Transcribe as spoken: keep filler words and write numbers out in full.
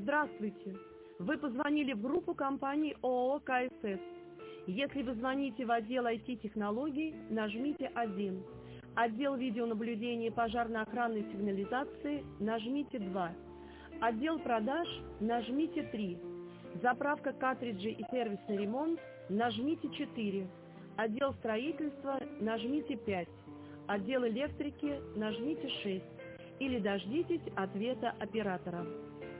Здравствуйте! Вы позвонили в группу компании ООО КСС. Если вы звоните в отдел ай ти-технологий, нажмите один. Отдел видеонаблюдения и пожарно-охранной сигнализации, нажмите два. Отдел продаж, нажмите три. Заправка картриджей и сервисный ремонт, нажмите четыре. Отдел строительства, нажмите пять. Отдел электрики, нажмите шесть. Или дождитесь ответа оператора.